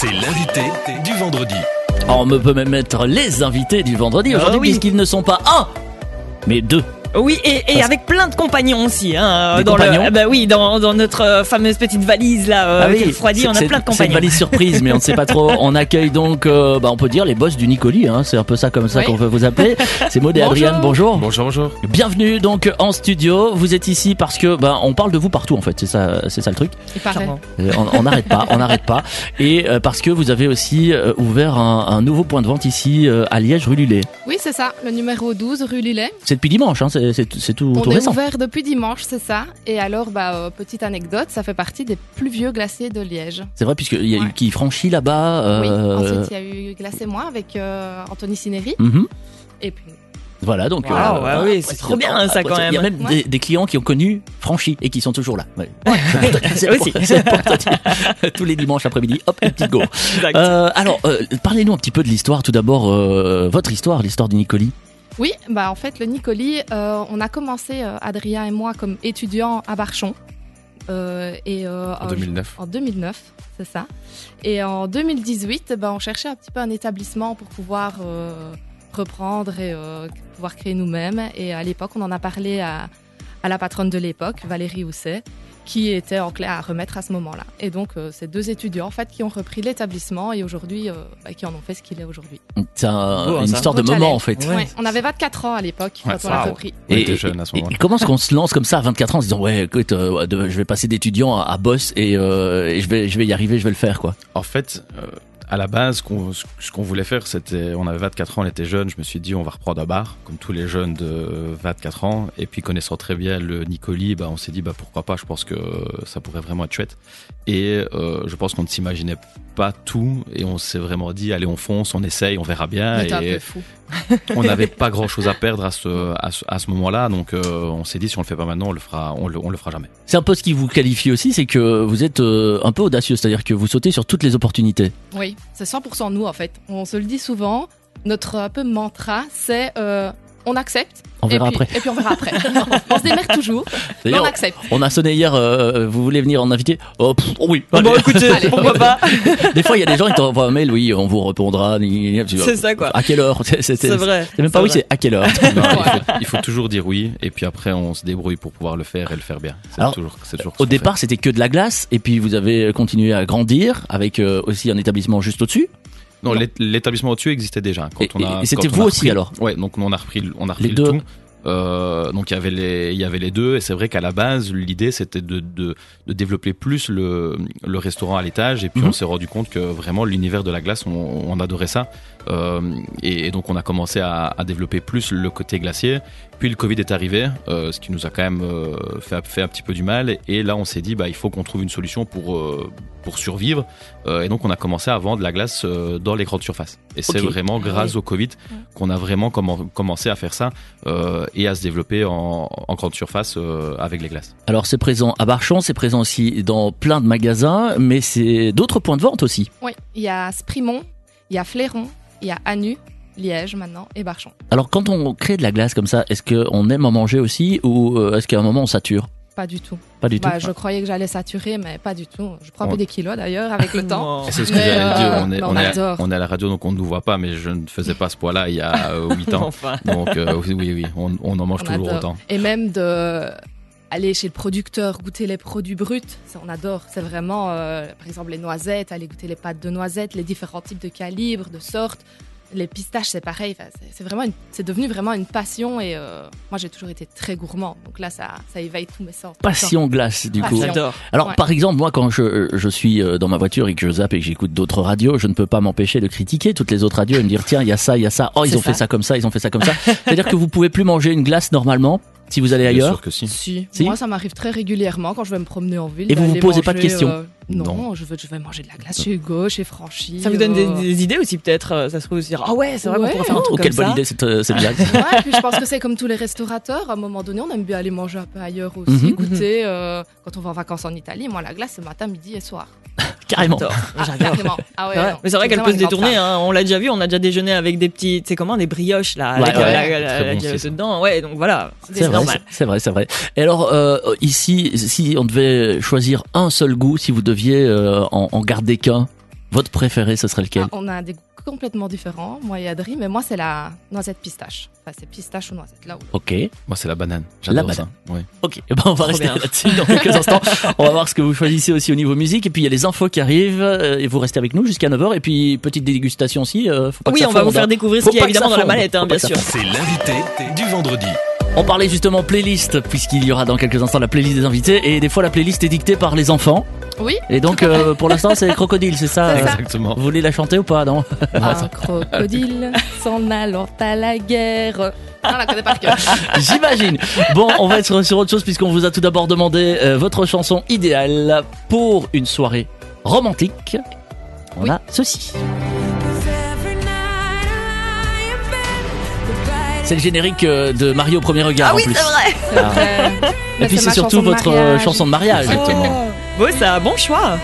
C'est l'invité du vendredi. On peut même mettre les invités du vendredi aujourd'hui, puisqu'ils ne sont pas un, mais deux. Oui, et avec plein de compagnons aussi. Hein, Des dans compagnons dans notre fameuse petite valise là, qui refroidit, on a plein de compagnons. C'est une valise surprise, mais on ne sait pas trop. On accueille donc, on peut dire les boss du Nicoli. Hein, c'est un peu ça comme ça qu'on veut vous appeler. C'est Maud et Adriane. Bonjour. Bonjour. Bienvenue donc en studio. Vous êtes ici parce que on parle de vous partout en fait. C'est ça le truc. Il paraît. On n'arrête pas. Et parce que vous avez aussi ouvert un nouveau point de vente ici à Liège, rue Lullet. Oui, c'est ça, le numéro 12, rue Lullet. C'est depuis dimanche, hein, c'est tout On récent. est ouvert depuis dimanche, c'est ça. Et alors, petite anecdote, ça fait partie des plus vieux glaciers de Liège. C'est vrai, puisqu'il y a eu qui franchit là-bas. Oui, ensuite il y a eu Glacé Moi avec Anthony Sinéry. Mm-hmm. Et puis... Voilà, donc. Oui, c'est trop bien ça quand même. Il y a même des clients qui ont connu Franchi et qui sont toujours là. Ouais. C'est aussi. pour te dire. Tous les dimanches après-midi, hop, une petite go. Alors, parlez-nous un petit peu de l'histoire. Tout d'abord, votre histoire, l'histoire du Nicoli. Oui, en fait, le Nicoli, on a commencé, Adrien et moi, comme étudiants à Barchon. En 2009. En 2009, c'est ça. Et en 2018, on cherchait un petit peu un établissement pour pouvoir reprendre et pouvoir créer nous-mêmes. Et à l'époque, on en a parlé à la patronne de l'époque, Valérie Housset, qui était enclin à remettre à ce moment-là. Et donc, c'est deux étudiants en fait qui ont repris l'établissement et aujourd'hui, qui en ont fait ce qu'il est aujourd'hui. C'est une histoire de moment en fait. Ouais. On avait 24 ans à l'époque quand on l'a repris. On était jeunes à ce moment-là. Et comment est-ce qu'on se lance comme ça à 24 ans en se disant écoute, je vais passer d'étudiant à boss et je vais y arriver, je vais le faire quoi. En fait, à la base, ce qu'on voulait faire, c'était, on avait 24 ans, on était jeunes, je me suis dit on va reprendre un bar, comme tous les jeunes de 24 ans, et puis connaissant très bien le Nicoli, on s'est dit pourquoi pas, je pense que ça pourrait vraiment être chouette. Et je pense qu'on ne s'imaginait pas tout, et on s'est vraiment dit allez on fonce, on essaye, on verra bien. C'était un peu fou. On n'avait pas grand chose à perdre à ce moment-là, donc on s'est dit si on le fait pas maintenant, on le fera jamais. C'est un peu ce qui vous qualifie aussi, c'est que vous êtes un peu audacieux, c'est-à-dire que vous sautez sur toutes les opportunités. Oui, c'est 100% nous en fait. On se le dit souvent, notre un peu mantra, c'est on accepte. On verra après. Et puis on verra après. On se démerde toujours, mais on accepte. On a sonné hier, vous voulez venir en invité ? Oui. Écoutez, pourquoi pas. Des fois, il y a des gens qui t'envoient un mail, oui, on vous répondra. C'est ça quoi. À quelle heure ? C'est vrai. C'est même pas oui, c'est à quelle heure ? Non, il faut toujours dire oui, et puis après on se débrouille pour pouvoir le faire et le faire bien. C'est toujours au départ, c'était que de la glace, et puis vous avez continué à grandir avec aussi un établissement juste au-dessus. Non, l'établissement au-dessus existait déjà. Et c'était vous aussi alors ? Ouais, donc on a repris les le deux. tout. Donc il y avait les deux, et c'est vrai qu'à la base l'idée c'était de développer plus le restaurant à l'étage, et puis on s'est rendu compte que vraiment l'univers de la glace on adorait ça, et donc on a commencé à développer plus le côté glacier. Puis le Covid est arrivé, ce qui nous a quand même fait un petit peu du mal, et là on s'est dit il faut qu'on trouve une solution pour survivre, et donc on a commencé à vendre la glace dans les grandes surfaces, et c'est vraiment grâce au Covid qu'on a vraiment commencé à faire ça et à se développer en grande surface avec les glaces. Alors c'est présent à Barchon, c'est présent aussi dans plein de magasins, mais c'est d'autres points de vente aussi. Oui, il y a Sprimont, il y a Fléron, il y a Anu, Liège maintenant et Barchon. Alors quand on crée de la glace comme ça, est-ce qu'on aime en manger aussi, ou est-ce qu'à un moment on sature ? Pas du tout. Pas du tout. Je croyais que j'allais saturer, mais pas du tout. Je prends un peu des kilos d'ailleurs avec le temps. C'est ce que j'allais dire. On est à la radio, donc on ne nous voit pas, mais je ne faisais pas ce poids-là il y a 8 ans. Enfin. Donc oui, on en mange toujours adore. autant. Et même aller chez le producteur, goûter les produits bruts, ça on adore. C'est vraiment, par exemple, les noisettes, aller goûter les pâtes de noisettes, les différents types de calibres, de sortes. Les pistaches, c'est pareil. C'est devenu vraiment une passion, et moi j'ai toujours été très gourmand. Donc là, ça éveille tous mes sens. Passion glace, du coup. J'adore. Alors, par exemple, moi, quand je suis dans ma voiture et que je zappe et que j'écoute d'autres radios, je ne peux pas m'empêcher de critiquer toutes les autres radios et me dire tiens, il y a ça. Oh, ils ont fait ça comme ça, ils ont fait ça comme ça. C'est-à-dire que vous pouvez plus manger une glace normalement si vous allez ailleurs. Bien sûr que si. Si. Moi, ça m'arrive très régulièrement quand je vais me promener en ville. Et vous vous posez pas de questions. Non, je vais manger de la glace chez Hugo, chez Franchi. Ça vous donne des idées aussi peut-être, ça se trouve aussi dire c'est vrai qu'on pourrait faire un truc comme ça. Quelle bonne idée cette blague. Ouais, puis je pense que c'est comme tous les restaurateurs, à un moment donné on aime bien aller manger un peu ailleurs aussi, goûter, quand on va en vacances en Italie, moi la glace c'est matin, midi et soir. Carrément. Carrément. Ah ouais, mais c'est vrai qu'elle peut se détourner, hein. On l'a déjà vu, on a déjà déjeuné avec des petits, tu sais comment, des brioches là, avec la glace dedans, donc voilà. C'est normal. C'est vrai. Et alors, ici, si on devait choisir un seul goût, si vous deviez en garder qu'un, Votre préféré, ce serait lequel? On a des goûts complètement différents, moi et Adri, mais moi c'est la noisette pistache. Enfin, c'est pistache ou noisette, là où. Ok. Moi, c'est la banane. La J'adore banane. ça. Ouais. Ok, on va rester là-dessus dans quelques instants. On va voir ce que vous choisissez aussi au niveau musique. Et puis il y a les infos qui arrivent. Et vous restez avec nous jusqu'à 9h. Et puis petite dégustation aussi. Faut pas que ça on va vous fonde, faire hein. découvrir ce Faut qu'il y a pas que évidemment ça dans la fonde. mallette, Faut bien pas que sûr. ça fonde. C'est l'invité du vendredi. On parlait justement playlist, puisqu'il y aura dans quelques instants la playlist des invités. Et des fois, la playlist est dictée par les enfants. Oui. Et donc, pour l'instant, c'est Crocodile, c'est ça? C'est ça. Exactement. Vous voulez la chanter ou pas? Non. Un crocodile s'en allant à la guerre. Non, on la connaît par cœur. J'imagine. Bon, on va être sur autre chose puisqu'on vous a tout d'abord demandé votre chanson idéale pour une soirée romantique. On a ceci. C'est le générique de Mario au premier regard en plus. C'est vrai. Et puis c'est surtout votre chanson de mariage. Exactement. Bon, c'est un bon choix.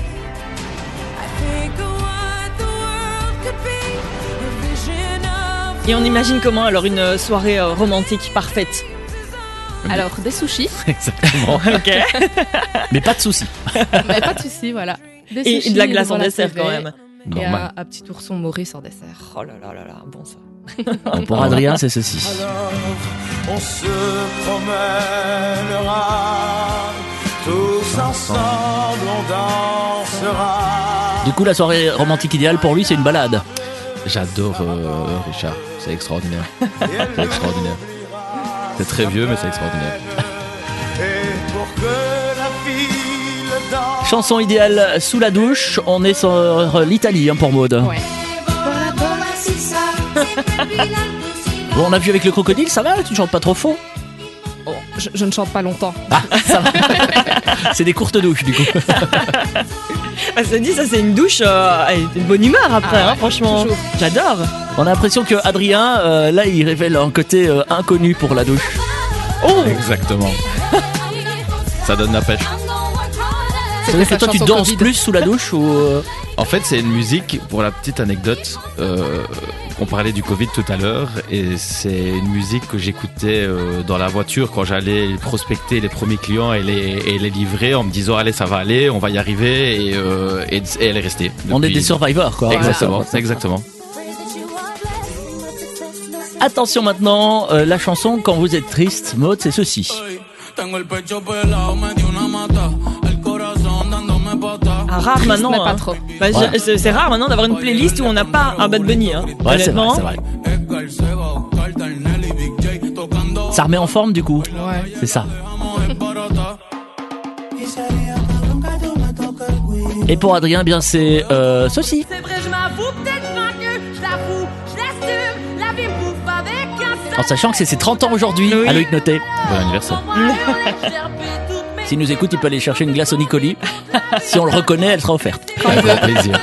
Et on imagine comment alors une soirée romantique parfaite? Alors, des sushis, Exactement. Ok. Mais pas de soucis. mais pas de soucis, voilà. Des Et sushis de la glace en devant la dessert TV, quand même. Et Normal. un petit ourson Maurice en dessert. Oh là là là là, bon ça. Pour Adrien, c'est ceci. Alors, on se promènera, tous ensemble on dansera. Du coup, la soirée romantique idéale pour lui, c'est une balade. J'adore Richard. C'est extraordinaire. C'est extraordinaire. C'est très vieux, mais c'est extraordinaire. Et pour que la file danse. Chanson idéale sous la douche. On est sur l'Italie pour Maud. Ouais. Bon, on a vu avec le crocodile, ça va? Tu ne chantes pas trop faux? Oh, je ne chante pas longtemps. Ah, ça va. C'est des courtes douches du coup. Ah, ça dit, ça c'est une douche, de bonne humeur après, Ah ouais, franchement. toujours. J'adore. On a l'impression que Adrien, là, il révèle un côté inconnu pour la douche. Oh, Exactement. Ça donne la pêche. C'est-à-dire que sa toi, tu chanson danses Covid. plus sous la douche ou En fait, c'est une musique, pour la petite anecdote, on parlait du Covid tout à l'heure, et c'est une musique que j'écoutais dans la voiture quand j'allais prospecter les premiers clients et les livrer en me disant allez, ça va aller, on va y arriver, et elle est restée. on est depuis- des survivors quoi. Exactement, Ouais. exactement. Attention maintenant, la chanson quand vous êtes triste, Maud, c'est ceci. rare Triste, maintenant. mais pas hein. trop. Bah, Ouais. c'est rare maintenant d'avoir une playlist où on n'a pas un Bad Bunny. Hein. Ouais, c'est vrai, Honnêtement. c'est vrai. Ça remet en forme du coup. Ouais. C'est ça. Et pour Adrien, bien c'est ceci. C'est vrai, je m'avoue peut-être vaincu, je l'avoue, je l'assume, la vie me bouffe avec un En sachant que c'est ses 30 ans aujourd'hui, Oui. à Loïc Noté. Bon anniversaire. S'il nous écoute, il peut aller chercher une glace au Nicoli. Si on le reconnaît, elle sera offerte. Avec grand plaisir.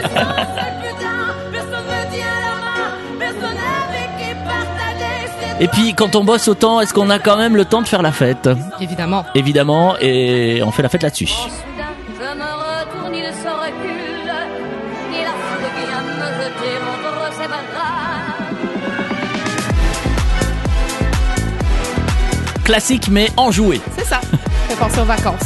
Et puis, quand on bosse autant, est-ce qu'on a quand même le temps de faire la fête? Évidemment. Évidemment, et on fait la fête là-dessus. Je me retourne, il se recule, il a foule vient me jeter contre ses bras. Classique, mais enjoué. C'est ça. Fait penser aux vacances.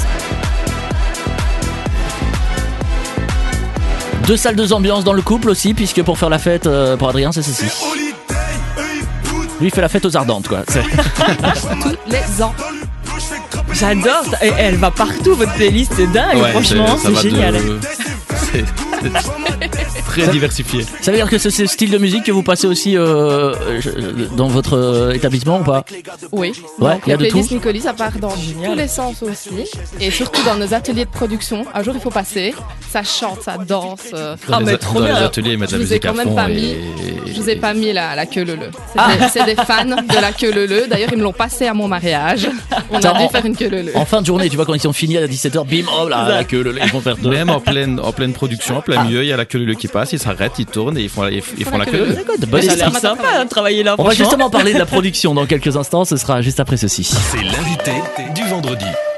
2 salles, 2 ambiances dans le couple aussi, puisque pour faire la fête, pour Adrien, c'est ceci. Lui, il fait la fête aux Ardentes, quoi. C'est- Tous les ans. J'adore. Et elle va partout, votre playlist, c'est dingue. Ouais, franchement, ça c'est va génial. C'est très diversifié. Ça veut dire que c'est ce style de musique que vous passez aussi dans votre établissement ou pas? Oui. Ouais, Donc, il y a les de playlists tout. Nicoli, ça part dans tous les sens aussi. Et surtout dans nos ateliers de production. Un jour, il faut passer. Ça chante, ça danse. Ah, mais trop Dans les bien. ateliers, ils mettent Je la vous ai musique à quand même fond. pas mis. et- Je vous ai pas mis la queue leu-leu. C'est des fans de la queue leu-leu. D'ailleurs, ils me l'ont passé à mon mariage. On Attends, a dû faire une queue leu-leu. En fin de journée, tu vois, quand ils sont finis à 17h, bim, oh là, la queue, ils vont faire deux. Même en pleine production, en plein milieu, il y a la queue leu qui passe, ils s'arrêtent, ils tournent et ils font la queue leu. Écoute, Bah, bonne ça a histoire. l'air sympa hein, de travailler là. On va franchement. justement parler de la production dans quelques instants, ce sera juste après ceci. C'est l'invité du vendredi.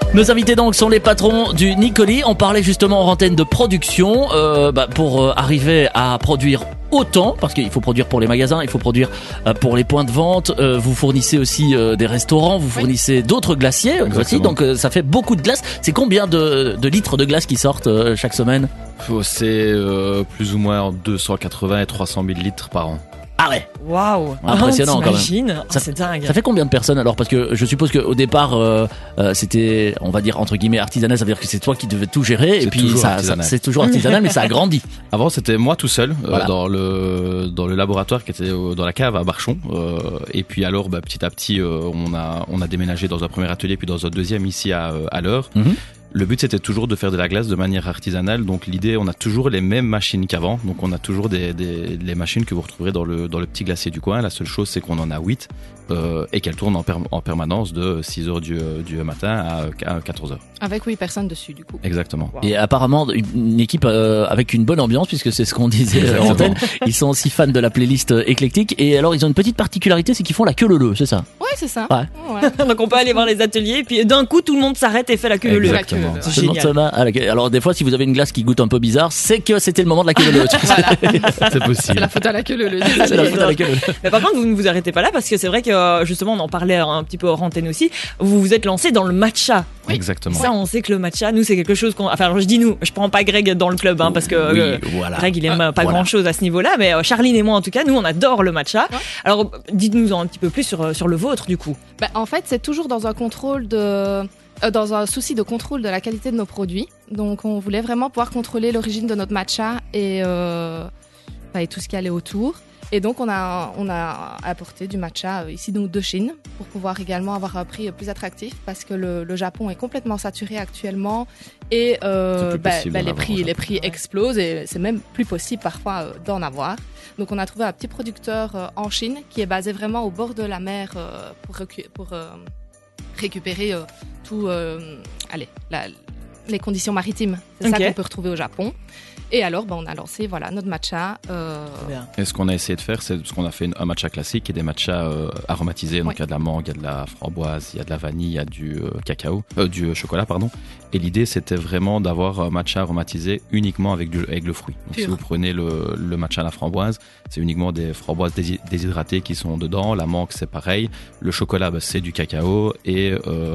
Nos invités donc sont les patrons du Nicoli. On parlait justement en antenne de production pour arriver à produire autant, parce qu'il faut produire pour les magasins, il faut produire pour les points de vente. Vous fournissez aussi des restaurants, vous fournissez d'autres glaciers aussi, donc ça fait beaucoup de glace. C'est combien de litres de glace qui sortent chaque semaine? C'est plus ou moins 280 et 300 000 litres par an. Ah ouais. Waouh. Impressionnant quand même. C'est dingue. Ça fait combien de personnes alors? Parce que je suppose qu'au départ c'était, on va dire entre guillemets artisanal, ça veut dire que c'est toi qui devais tout gérer, et puis c'est toujours artisanal mais ça a grandi. Avant c'était moi tout seul dans le laboratoire qui était dans la cave à Barchon, et puis alors petit à petit on a déménagé dans un premier atelier puis dans un deuxième ici à l'heure. Le but c'était toujours de faire de la glace de manière artisanale, donc l'idée, on a toujours les mêmes machines qu'avant, donc on a toujours les machines que vous retrouverez dans le petit glacier du coin. La seule chose c'est qu'on en a 8 et qu'elles tournent en permanence de 6h du matin à 14h. Avec 8 personnes dessus du coup. Exactement. Wow. Et apparemment une équipe avec une bonne ambiance, puisque c'est ce qu'on disait en antenne. Ils sont aussi fans de la playlist éclectique, et alors ils ont une petite particularité, c'est qu'ils font la queue leu, c'est ça? Ouais, c'est ça. Ouais. Donc on peut aller voir les ateliers, puis d'un coup tout le monde s'arrête et fait la queue leu. C'est génial. Alors des fois, si vous avez une glace qui goûte un peu bizarre, c'est que c'était le moment de la queue leu. C'est possible. C'est la faute à la queue leu. Mais par contre, vous ne vous arrêtez pas là, parce que c'est vrai que justement on en parlait un petit peu hors antenne aussi, vous vous êtes lancé dans le matcha. Oui. Exactement. Ça, on sait que le matcha, nous, c'est quelque chose qu'on... Enfin, alors je dis nous, je prends pas Greg dans le club, parce que Greg, il aime pas grand-chose à ce niveau-là, mais Charline et moi, en tout cas, nous, on adore le matcha. Ouais. Alors, dites-nous un petit peu plus sur le vôtre, du coup. En fait, c'est toujours dans un contrôle dans un souci de contrôle de la qualité de nos produits. Donc, on voulait vraiment pouvoir contrôler l'origine de notre matcha et tout ce qui allait autour. Et donc, on a apporté du matcha ici donc de Chine pour pouvoir également avoir un prix plus attractif, parce que le Japon est complètement saturé actuellement et les prix explosent, et c'est même plus possible parfois d'en avoir. Donc, on a trouvé un petit producteur en Chine qui est basé vraiment au bord de la mer pour récupérer les conditions maritimes. C'est ça qu'on peut retrouver au Japon. Et alors, on a lancé notre matcha. Et ce qu'on a essayé de faire, c'est ce qu'on a fait un matcha classique et des matchas aromatisés. Donc il y a de la mangue, il y a de la framboise, il y a de la vanille, il y a du du chocolat, pardon. Et l'idée, c'était vraiment d'avoir un matcha aromatisé uniquement avec le fruit. Donc si vous prenez le matcha à la framboise, c'est uniquement des framboises déshydratées qui sont dedans. La mangue, c'est pareil. Le chocolat, c'est du cacao. Et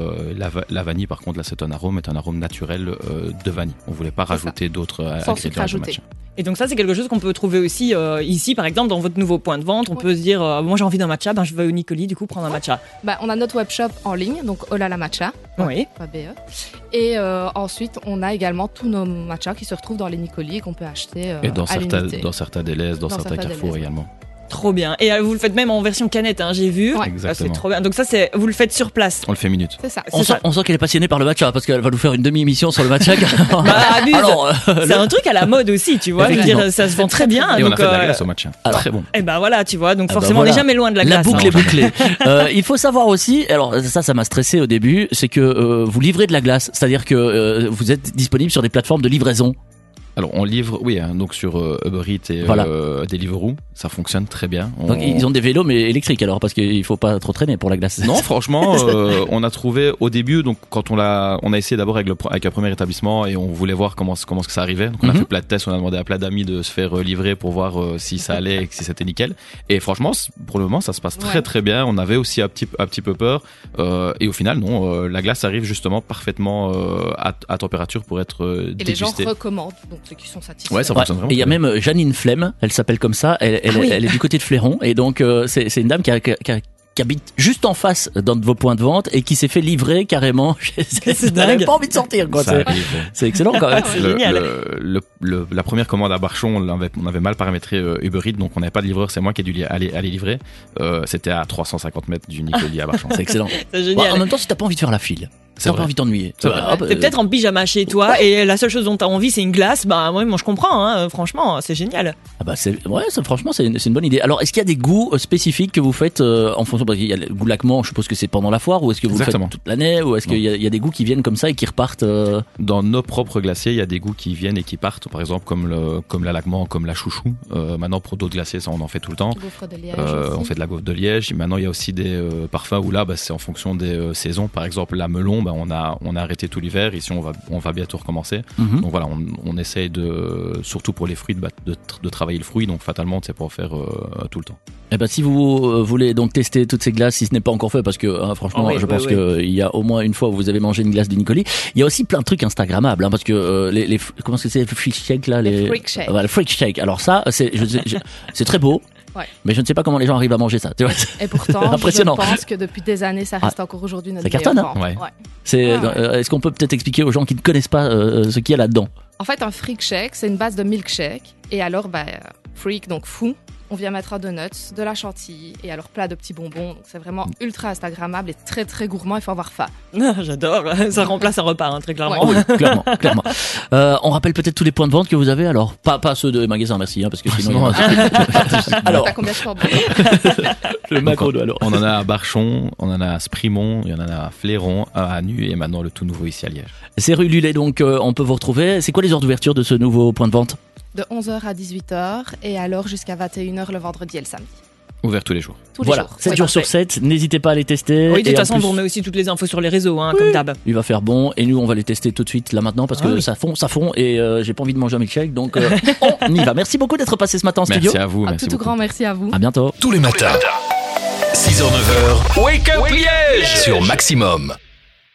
la vanille, par contre, là, c'est un arôme naturel de vanille. On voulait pas rajouter d'autres ingrédients. Et donc ça, c'est quelque chose qu'on peut trouver aussi ici, par exemple, dans votre nouveau point de vente. On peut se dire, moi j'ai envie d'un matcha, je vais au Nicoli, du coup, prendre un matcha. On a notre webshop en ligne, donc Olala Matcha. Oui. Et ensuite, on a également tous nos matchas qui se retrouvent dans les Nicoli, qu'on peut acheter et dans certains Deleuze, dans certains Carrefour également. Trop bien. Et vous le faites même en version canette, j'ai vu. Ouais. Exactement. C'est trop bien. Donc ça, vous le faites sur place. On le fait minute. C'est ça. On sent qu'elle est passionnée par le matcha, parce qu'elle va nous faire une demi-émission sur le matcha. Abuse. C'est un truc à la mode aussi, tu vois. Je veux dire, ça se vend très bien. Et donc, on a fait de la glace au matcha. Très bon. Et voilà, tu vois. Donc forcément, on n'est jamais loin de la glace. La boucle est bouclée. Il faut savoir aussi, alors ça m'a stressé au début, c'est que vous livrez de la glace. C'est-à-dire que vous êtes disponible sur des plateformes de livraison. Alors on livre, donc sur Uber Eats et Deliveroo, ça fonctionne très bien. Donc ils ont des vélos mais électriques alors, parce qu'il faut pas trop traîner pour la glace. Non, franchement, on a trouvé au début, donc quand on a essayé d'abord avec un premier établissement et on voulait voir comment que ça arrivait. Donc on a fait plein de tests, on a demandé à plein d'amis de se faire livrer pour voir si ça allait et si c'était nickel. Et franchement, pour le moment, ça se passe très très bien. On avait aussi un petit peu peur et au final non, la glace arrive justement parfaitement à température pour être dégustée. Et les gens recommandent. Donc ceux qui sont satisfaits. Ouais, ça fonctionne vraiment. Et il y a même Janine Flemme, elle s'appelle comme ça, elle est du côté de Fléron, et donc c'est une dame qui habite juste en face d'un de vos points de vente et qui s'est fait livrer carrément chez elle. Elle n'avait pas envie de sortir, quoi. C'est excellent quand même. C'est génial. La première commande à Barchon, on avait mal paramétré Uber Eats, donc on n'avait pas de livreur, c'est moi qui ai dû aller livrer. C'était à 350 mètres du Nicoli à Barchon. C'est excellent. C'est génial. En même temps, si t'as pas envie de faire la file, t'as pas envie de t'ennuyer. T'es peut-être en pyjama chez toi et la seule chose dont t'as envie c'est une glace. Moi je comprends, franchement c'est génial. Franchement c'est une bonne idée. Alors est-ce qu'il y a des goûts spécifiques que vous faites en fonction, parce qu'il y a le goût laquement, je suppose que c'est pendant la foire, ou est-ce que vous le faites toute l'année, ou est-ce qu'il y a des goûts qui viennent comme ça et qui repartent Dans nos propres glaciers, il y a des goûts qui viennent et qui partent, par exemple comme la lacement, comme la chouchou. Maintenant pour d'autres glaciers, ça on en fait tout le temps. On fait de la gaufre de Liège. Maintenant il y a aussi des parfums où là c'est en fonction des saisons. Par exemple la melon, on a arrêté tout l'hiver. Ici, on va bientôt recommencer. Donc voilà, on essaye surtout pour les fruits, de travailler le fruit. Donc fatalement, c'est pour faire tout le temps. Eh ben, si vous voulez donc tester toutes ces glaces, si ce n'est pas encore fait, parce que franchement, je pense qu'il y a au moins une fois où vous avez mangé une glace du Nicoli. Il y a aussi plein de trucs instagrammables, parce que comment est-ce que c'est, les freak shakes là, les freak shakes. Le freak shake. Alors ça, c'est très beau. Ouais. Mais je ne sais pas comment les gens arrivent à manger ça. Tu vois, et pourtant, impressionnant. Je pense que depuis des années, ça reste encore aujourd'hui notre meilleure forme. Ça cartonne, hein. Est-ce qu'on peut peut-être expliquer aux gens qui ne connaissent pas ce qu'il y a là-dedans? En fait, un freak shake, c'est une base de milkshake. Et alors, freak, donc fou. On vient mettre de nuts, de la chantilly et alors plein de petits bonbons. Donc c'est vraiment ultra instagrammable et très très gourmand. Il faut avoir faim. J'adore. Ça remplace un repas, très clairement. Ouais. Oui, clairement. On rappelle peut-être tous les points de vente que vous avez. Alors pas ceux de magasins, merci, parce que sinon. Alors. T'as combien de fois le macro alors. On en a à Barchon, on en a à Sprimont, il y en a à Fléron, à Nu et maintenant le tout nouveau ici à Liège. C'est rue Lullet, donc on peut vous retrouver. C'est quoi les heures d'ouverture de ce nouveau point de vente? De 11h à 18h et alors jusqu'à 21h le vendredi et le samedi. Ouvert tous les jours. 7 jours sur 7, n'hésitez pas à les tester. Oui, de toute façon, on vous remet aussi toutes les infos sur les réseaux, comme d'hab. Il va faire bon, et nous, on va les tester tout de suite, là maintenant, parce que ça fond, et j'ai pas envie de manger un milkshake, donc on y va. Merci beaucoup d'être passé ce matin en studio. Merci à vous. Tout grand merci à vous. À bientôt. Tous les matins, 6h-9h, Wake Up Liège sur Maximum.